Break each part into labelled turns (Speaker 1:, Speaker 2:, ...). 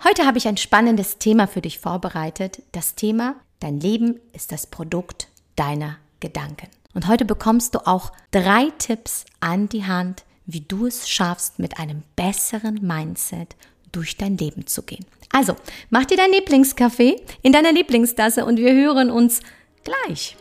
Speaker 1: Heute habe ich ein spannendes Thema für dich vorbereitet. Das Thema: Dein Leben ist das Produkt deiner Gedanken. Und heute bekommst du auch 3 Tipps an die Hand, wie du es schaffst, mit einem besseren Mindset durch dein Leben zu gehen. Also, mach dir deinen Lieblingskaffee in deiner Lieblingstasse und wir hören uns gleich.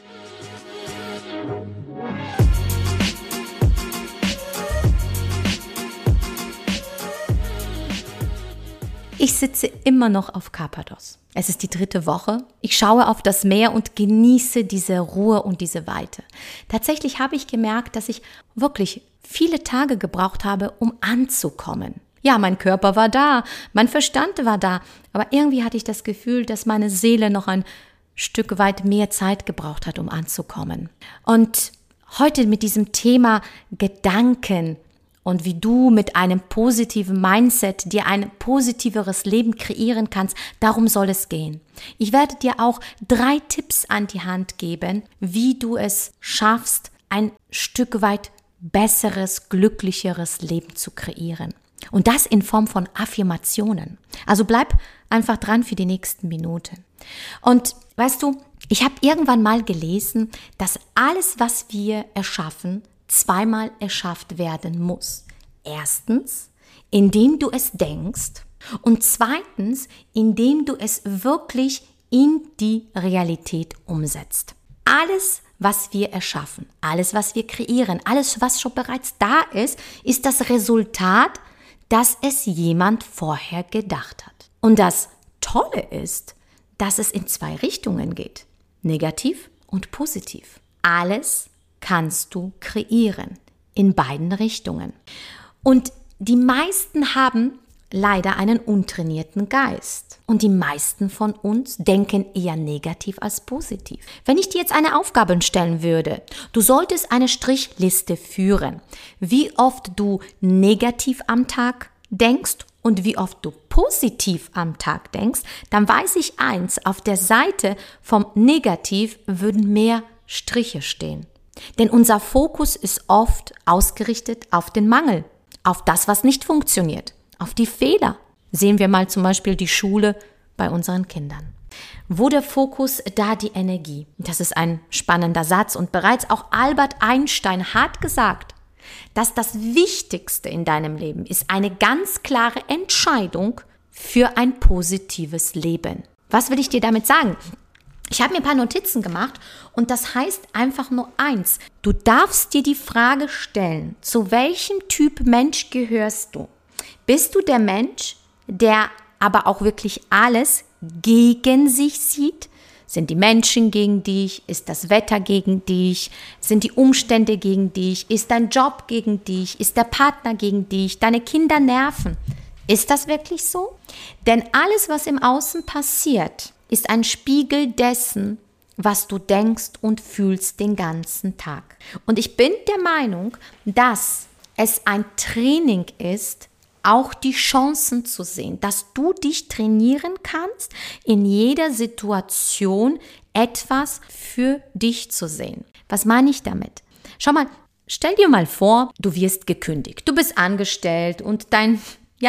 Speaker 1: Ich sitze immer noch auf Karpathos. Es ist die 3. Woche. Ich schaue auf das Meer und genieße diese Ruhe und diese Weite. Tatsächlich habe ich gemerkt, dass ich wirklich viele Tage gebraucht habe, um anzukommen. Ja, mein Körper war da, mein Verstand war da, aber irgendwie hatte ich das Gefühl, dass meine Seele noch ein Stück weit mehr Zeit gebraucht hat, um anzukommen. Und heute mit diesem Thema Gedanken und wie du mit einem positiven Mindset dir ein positiveres Leben kreieren kannst, darum soll es gehen. Ich werde dir auch 3 Tipps an die Hand geben, wie du es schaffst, ein Stück weit besseres, glücklicheres Leben zu kreieren. Und das in Form von Affirmationen. Also bleib einfach dran für die nächsten Minuten. Und weißt du, ich habe irgendwann mal gelesen, dass alles, was wir erschaffen, zweimal erschafft werden muss. Erstens, indem du es denkst, und zweitens, indem du es wirklich in die Realität umsetzt. Alles, was wir erschaffen, alles, was wir kreieren, alles, was schon bereits da ist das Resultat, dass es jemand vorher gedacht hat. Und das Tolle ist, dass es in 2 Richtungen geht. Negativ und positiv. Alles kannst du kreieren. In beiden Richtungen. Und die meisten haben leider einen untrainierten Geist. Und die meisten von uns denken eher negativ als positiv. Wenn ich dir jetzt eine Aufgabe stellen würde, du solltest eine Strichliste führen, wie oft du negativ am Tag denkst und wie oft du positiv am Tag denkst, dann weiß ich eins: Auf der Seite vom Negativ würden mehr Striche stehen. Denn unser Fokus ist oft ausgerichtet auf den Mangel, auf das, was nicht funktioniert, auf die Fehler. Sehen wir mal zum Beispiel die Schule bei unseren Kindern. Wo der Fokus, da die Energie. Das ist ein spannender Satz und bereits auch Albert Einstein hat gesagt, dass das Wichtigste in deinem Leben ist eine ganz klare Entscheidung für ein positives Leben. Was will ich dir damit sagen? Ich habe mir ein paar Notizen gemacht und das heißt einfach nur eins: Du darfst dir die Frage stellen, zu welchem Typ Mensch gehörst du? Bist du der Mensch, der aber auch wirklich alles gegen sich sieht? Sind die Menschen gegen dich? Ist das Wetter gegen dich? Sind die Umstände gegen dich? Ist dein Job gegen dich? Ist der Partner gegen dich? Deine Kinder nerven? Ist das wirklich so? Denn alles, was im Außen passiert, ist ein Spiegel dessen, was du denkst und fühlst den ganzen Tag. Und ich bin der Meinung, dass es ein Training ist, auch die Chancen zu sehen, dass du dich trainieren kannst, in jeder Situation etwas für dich zu sehen. Was meine ich damit? Schau mal, stell dir mal vor, du wirst gekündigt. Du bist angestellt und dein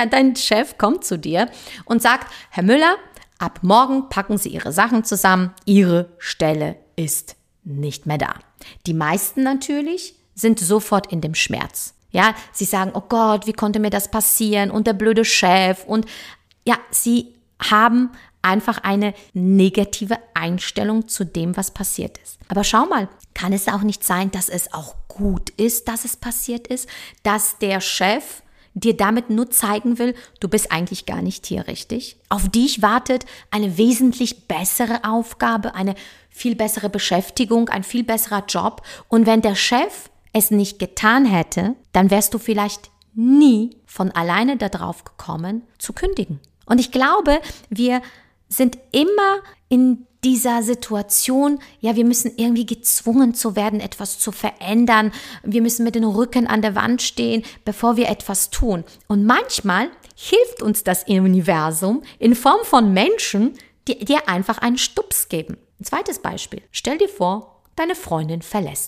Speaker 1: Chef kommt zu dir und sagt: Herr Müller, ab morgen packen Sie Ihre Sachen zusammen, Ihre Stelle ist nicht mehr da. Die meisten natürlich sind sofort in dem Schmerz. Ja, sie sagen: Oh Gott, wie konnte mir das passieren? Und der blöde Chef. Und ja, sie haben einfach eine negative Einstellung zu dem, was passiert ist. Aber schau mal, kann es auch nicht sein, dass es auch gut ist, dass es passiert ist, dass der Chef dir damit nur zeigen will, du bist eigentlich gar nicht hier richtig? Auf dich wartet eine wesentlich bessere Aufgabe, eine viel bessere Beschäftigung, ein viel besserer Job. Und wenn der Chef es nicht getan hätte, dann wärst du vielleicht nie von alleine darauf gekommen, zu kündigen. Und ich glaube, wir sind immer in dieser Situation, ja, wir müssen irgendwie gezwungen zu werden, etwas zu verändern. Wir müssen mit dem Rücken an der Wand stehen, bevor wir etwas tun. Und manchmal hilft uns das Universum in Form von Menschen, die dir einfach einen Stups geben. Ein zweites Beispiel. Stell dir vor, deine Freundin verlässt dich.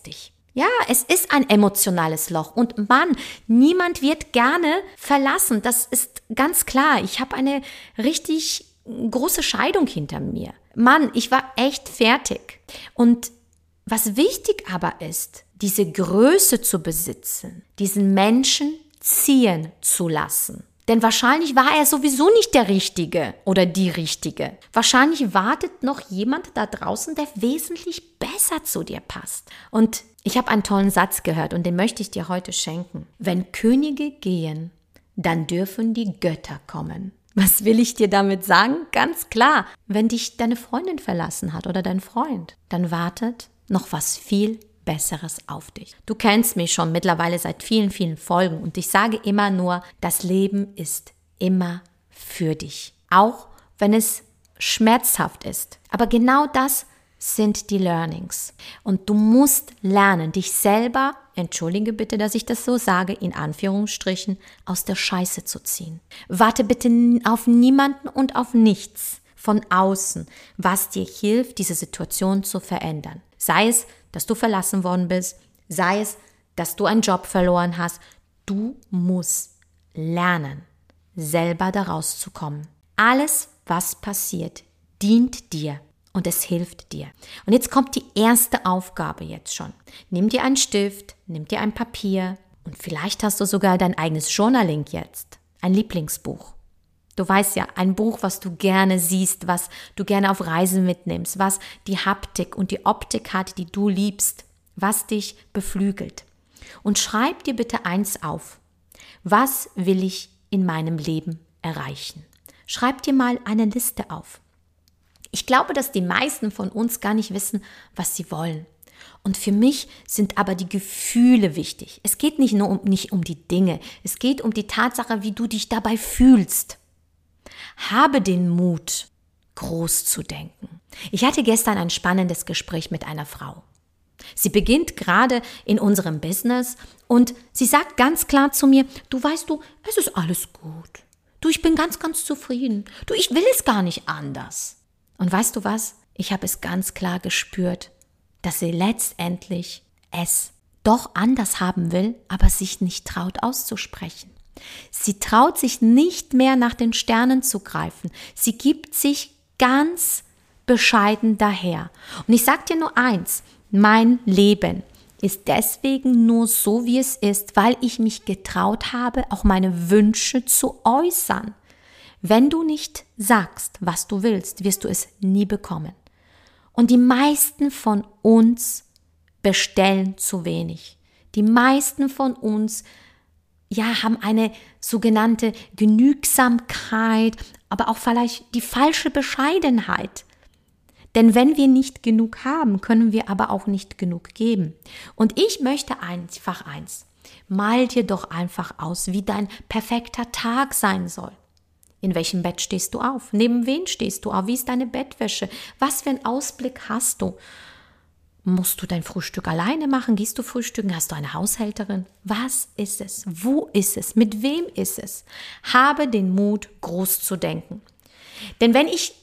Speaker 1: Ja, es ist ein emotionales Loch und Mann, niemand wird gerne verlassen. Das ist ganz klar. Ich habe eine richtig große Scheidung hinter mir. Mann, ich war echt fertig. Und was wichtig aber ist, diese Größe zu besitzen, diesen Menschen ziehen zu lassen. Denn wahrscheinlich war er sowieso nicht der Richtige oder die Richtige. Wahrscheinlich wartet noch jemand da draußen, der wesentlich besser zu dir passt. Und ich habe einen tollen Satz gehört und den möchte ich dir heute schenken. Wenn Könige gehen, dann dürfen die Götter kommen. Was will ich dir damit sagen? Ganz klar, wenn dich deine Freundin verlassen hat oder dein Freund, dann wartet noch was viel Besseres auf dich. Du kennst mich schon mittlerweile seit vielen, vielen Folgen und ich sage immer nur, das Leben ist immer für dich. Auch wenn es schmerzhaft ist. Aber genau das sind die Learnings. Und du musst lernen, dich selber, entschuldige bitte, dass ich das so sage, in Anführungsstrichen, aus der Scheiße zu ziehen. Warte bitte auf niemanden und auf nichts von außen, was dir hilft, diese Situation zu verändern. Sei es, dass du verlassen worden bist, sei es, dass du einen Job verloren hast. Du musst lernen, selber daraus zu kommen. Alles, was passiert, dient dir. Und es hilft dir. Und jetzt kommt die erste Aufgabe jetzt schon. Nimm dir einen Stift, nimm dir ein Papier und vielleicht hast du sogar dein eigenes Journaling jetzt. Ein Lieblingsbuch. Du weißt ja, ein Buch, was du gerne siehst, was du gerne auf Reisen mitnimmst, was die Haptik und die Optik hat, die du liebst, was dich beflügelt. Und schreib dir bitte eins auf. Was will ich in meinem Leben erreichen? Schreib dir mal eine Liste auf. Ich glaube, dass die meisten von uns gar nicht wissen, was sie wollen. Und für mich sind aber die Gefühle wichtig. Es geht nicht um die Dinge. Es geht um die Tatsache, wie du dich dabei fühlst. Habe den Mut, groß zu denken. Ich hatte gestern ein spannendes Gespräch mit einer Frau. Sie beginnt gerade in unserem Business und sie sagt ganz klar zu mir, du weißt du, es ist alles gut. Du, ich bin ganz, ganz zufrieden. Du, ich will es gar nicht anders. Und weißt du was? Ich habe es ganz klar gespürt, dass sie letztendlich es doch anders haben will, aber sich nicht traut auszusprechen. Sie traut sich nicht mehr nach den Sternen zu greifen. Sie gibt sich ganz bescheiden daher. Und ich sage dir nur eins, mein Leben ist deswegen nur so, wie es ist, weil ich mich getraut habe, auch meine Wünsche zu äußern. Wenn du nicht sagst, was du willst, wirst du es nie bekommen. Und die meisten von uns bestellen zu wenig. Die meisten von uns haben eine sogenannte Genügsamkeit, aber auch vielleicht die falsche Bescheidenheit. Denn wenn wir nicht genug haben, können wir aber auch nicht genug geben. Und ich möchte einfach eins. Mal dir doch einfach aus, wie dein perfekter Tag sein soll. In welchem Bett stehst du auf? Neben wen stehst du auf? Wie ist deine Bettwäsche? Was für einen Ausblick hast du? Musst du dein Frühstück alleine machen? Gehst du frühstücken? Hast du eine Haushälterin? Was ist es? Wo ist es? Mit wem ist es? Habe den Mut, groß zu denken. Denn wenn ich,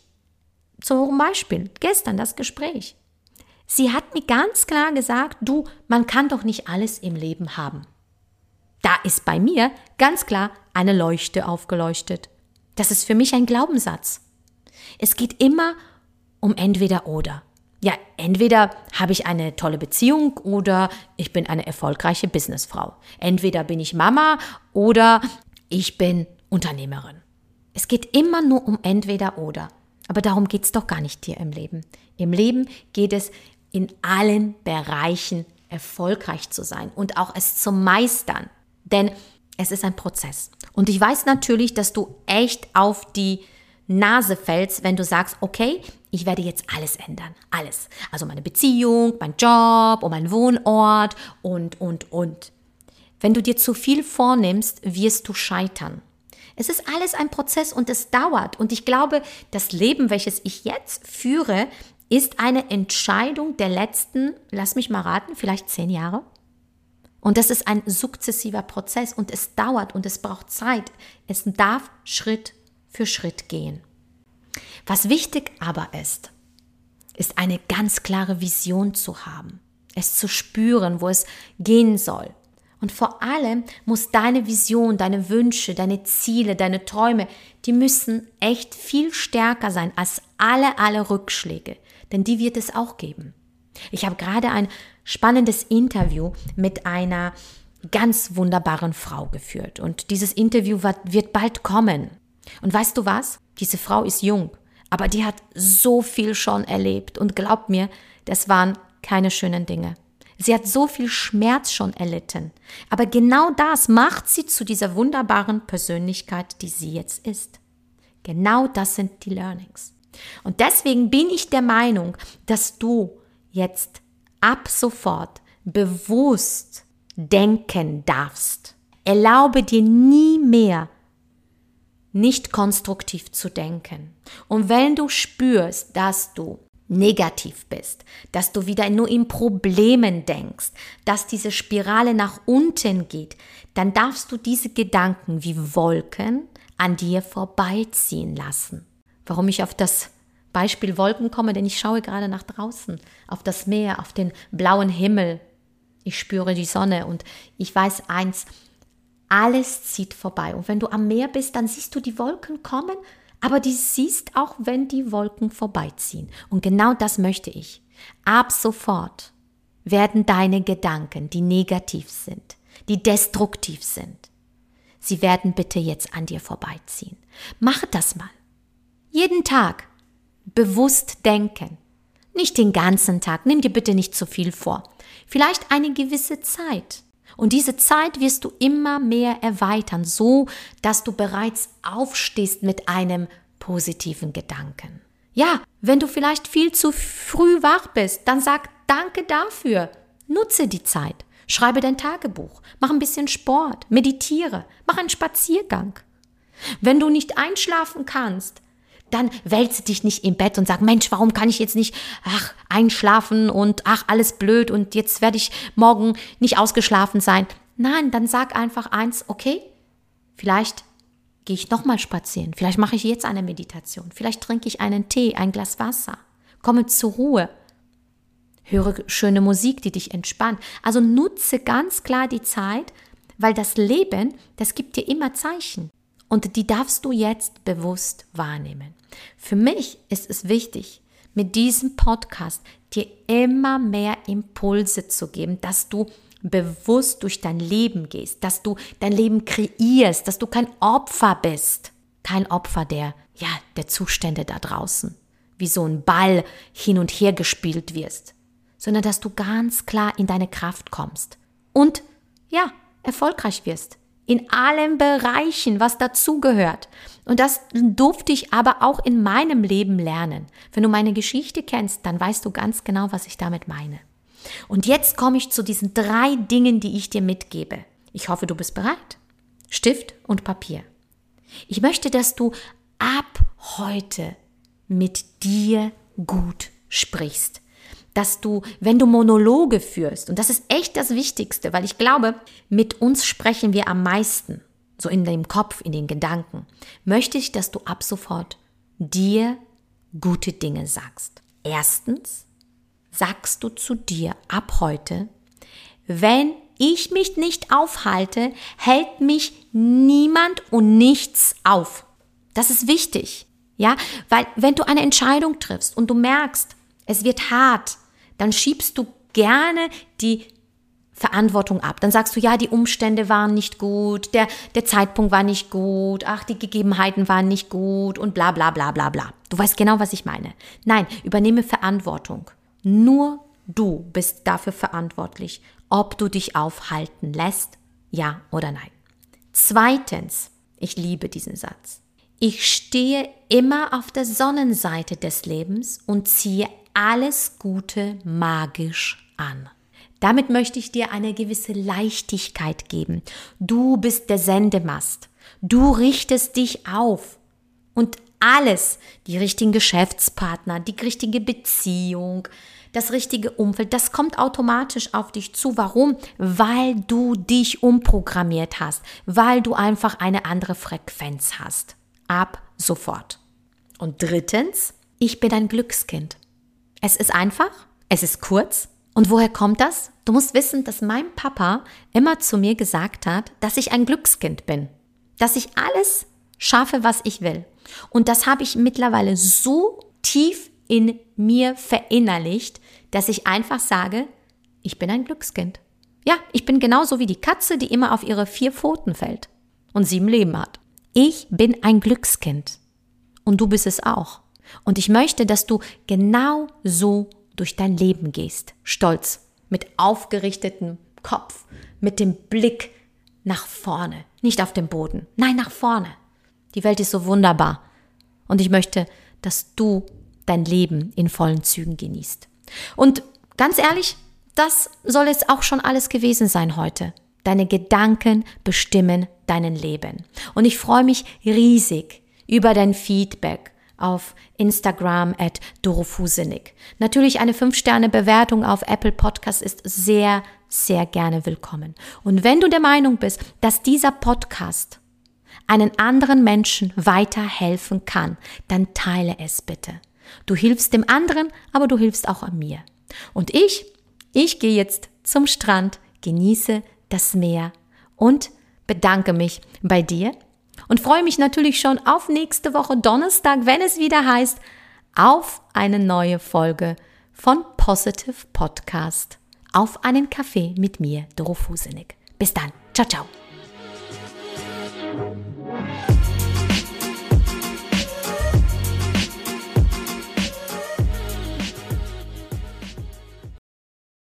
Speaker 1: zum Beispiel gestern das Gespräch, sie hat mir ganz klar gesagt, du, man kann doch nicht alles im Leben haben. Da ist bei mir ganz klar eine Leuchte aufgeleuchtet. Das ist für mich ein Glaubenssatz. Es geht immer um entweder oder. Ja, entweder habe ich eine tolle Beziehung oder ich bin eine erfolgreiche Businessfrau. Entweder bin ich Mama oder ich bin Unternehmerin. Es geht immer nur um entweder oder. Aber darum geht es doch gar nicht hier im Leben. Im Leben geht es in allen Bereichen erfolgreich zu sein und auch es zu meistern. Denn es ist ein Prozess. Und ich weiß natürlich, dass du echt auf die Nase fällst, wenn du sagst, okay, ich werde jetzt alles ändern. Alles. Also meine Beziehung, mein Job und mein Wohnort und. Wenn du dir zu viel vornimmst, wirst du scheitern. Es ist alles ein Prozess und es dauert. Und ich glaube, das Leben, welches ich jetzt führe, ist eine Entscheidung der letzten, lass mich mal raten, vielleicht 10 Jahre. Und das ist ein sukzessiver Prozess und es dauert und es braucht Zeit. Es darf Schritt für Schritt gehen. Was wichtig aber ist eine ganz klare Vision zu haben. es zu spüren, wo es gehen soll. Und vor allem muss deine Vision, deine Wünsche, deine Ziele, deine Träume, die müssen echt viel stärker sein als alle Rückschläge, denn die wird es auch geben. Ich habe gerade ein spannendes Interview mit einer ganz wunderbaren Frau geführt und dieses Interview wird bald kommen. Und weißt du was? Diese Frau ist jung, aber die hat so viel schon erlebt und glaub mir, das waren keine schönen Dinge. Sie hat so viel Schmerz schon erlitten. Aber genau das macht sie zu dieser wunderbaren Persönlichkeit, die sie jetzt ist. Genau das sind die Learnings. Und deswegen bin ich der Meinung, dass du jetzt ab sofort bewusst denken darfst. Erlaube dir nie mehr, nicht konstruktiv zu denken. Und wenn du spürst, dass du negativ bist, dass du wieder nur in Problemen denkst, dass diese Spirale nach unten geht, dann darfst du diese Gedanken wie Wolken an dir vorbeiziehen lassen. Warum ich auf das Beispiel Wolken komme, denn ich schaue gerade nach draußen, auf das Meer, auf den blauen Himmel. Ich spüre die Sonne und ich weiß eins, alles zieht vorbei. Und wenn du am Meer bist, dann siehst du die Wolken kommen, aber die siehst auch, wenn die Wolken vorbeiziehen. Und genau das möchte ich. Ab sofort werden deine Gedanken, die negativ sind, die destruktiv sind, sie werden bitte jetzt an dir vorbeiziehen. Mach das mal. Jeden Tag bewusst denken. Nicht den ganzen Tag, nimm dir bitte nicht zu viel vor. Vielleicht eine gewisse Zeit. Und diese Zeit wirst du immer mehr erweitern, so dass du bereits aufstehst mit einem positiven Gedanken. Ja, wenn du vielleicht viel zu früh wach bist, dann sag Danke dafür. Nutze die Zeit. Schreibe dein Tagebuch. Mach ein bisschen Sport. Meditiere. Mach einen Spaziergang. Wenn du nicht einschlafen kannst, dann wälze dich nicht im Bett und sag, Mensch, warum kann ich jetzt nicht einschlafen und alles blöd und jetzt werde ich morgen nicht ausgeschlafen sein. Nein, dann sag einfach eins, okay, vielleicht gehe ich nochmal spazieren, vielleicht mache ich jetzt eine Meditation, vielleicht trinke ich einen Tee, ein Glas Wasser, komme zur Ruhe, höre schöne Musik, die dich entspannt. Also nutze ganz klar die Zeit, weil das Leben, das gibt dir immer Zeichen. Und die darfst du jetzt bewusst wahrnehmen. Für mich ist es wichtig, mit diesem Podcast dir immer mehr Impulse zu geben, dass du bewusst durch dein Leben gehst, dass du dein Leben kreierst, dass du kein Opfer bist. Kein Opfer der Zustände da draußen, wie so ein Ball hin und her gespielt wirst, sondern dass du ganz klar in deine Kraft kommst und erfolgreich wirst. In allen Bereichen, was dazugehört. Und das durfte ich aber auch in meinem Leben lernen. Wenn du meine Geschichte kennst, dann weißt du ganz genau, was ich damit meine. Und jetzt komme ich zu diesen 3 Dingen, die ich dir mitgebe. Ich hoffe, du bist bereit. Stift und Papier. Ich möchte, dass du ab heute mit dir gut sprichst. Dass du, wenn du Monologe führst, und das ist echt das Wichtigste, weil ich glaube, mit uns sprechen wir am meisten, so in dem Kopf, in den Gedanken, möchte ich, dass du ab sofort dir gute Dinge sagst. Erstens sagst du zu dir ab heute, wenn ich mich nicht aufhalte, hält mich niemand und nichts auf. Das ist wichtig, weil wenn du eine Entscheidung triffst und du merkst, es wird hart, dann schiebst du gerne die Verantwortung ab. Dann sagst du, die Umstände waren nicht gut, der Zeitpunkt war nicht gut, die Gegebenheiten waren nicht gut und bla bla bla bla bla. Du weißt genau, was ich meine. Nein, übernehme Verantwortung. Nur du bist dafür verantwortlich, ob du dich aufhalten lässt, ja oder nein. Zweitens, ich liebe diesen Satz. Ich stehe immer auf der Sonnenseite des Lebens und ziehe alles Gute magisch an. Damit möchte ich dir eine gewisse Leichtigkeit geben. Du bist der Sendemast. Du richtest dich auf. Und alles, die richtigen Geschäftspartner, die richtige Beziehung, das richtige Umfeld, das kommt automatisch auf dich zu. Warum? Weil du dich umprogrammiert hast, weil du einfach eine andere Frequenz hast. Ab sofort. Und drittens, ich bin ein Glückskind. Es ist einfach, es ist kurz Und woher kommt das? Du musst wissen, dass mein Papa immer zu mir gesagt hat, dass ich ein Glückskind bin. Dass ich alles schaffe, was ich will. Und das habe ich mittlerweile so tief in mir verinnerlicht, dass ich einfach sage, ich bin ein Glückskind. Ja, ich bin genauso wie die Katze, die immer auf ihre 4 Pfoten fällt und 7 Leben hat. Ich bin ein Glückskind. Und du bist es auch. Und ich möchte, dass du genau so durch dein Leben gehst. Stolz, mit aufgerichtetem Kopf, mit dem Blick nach vorne. Nicht auf dem Boden, nein, nach vorne. Die Welt ist so wunderbar. Und ich möchte, dass du dein Leben in vollen Zügen genießt. Und ganz ehrlich, das soll jetzt auch schon alles gewesen sein heute. Deine Gedanken bestimmen dein Leben. Und ich freue mich riesig über dein Feedback auf Instagram @dorofusenig. Natürlich eine 5-Sterne-Bewertung auf Apple Podcast ist sehr, sehr gerne willkommen. Und wenn du der Meinung bist, dass dieser Podcast einen anderen Menschen weiterhelfen kann, dann teile es bitte. Du hilfst dem anderen, aber du hilfst auch an mir. Und ich gehe jetzt zum Strand, genieße das Meer und bedanke mich bei dir und freue mich natürlich schon auf nächste Woche Donnerstag, wenn es wieder heißt, auf eine neue Folge von Positive Podcast. Auf einen Kaffee mit mir, Doro Fusenig. Bis dann. Ciao, ciao.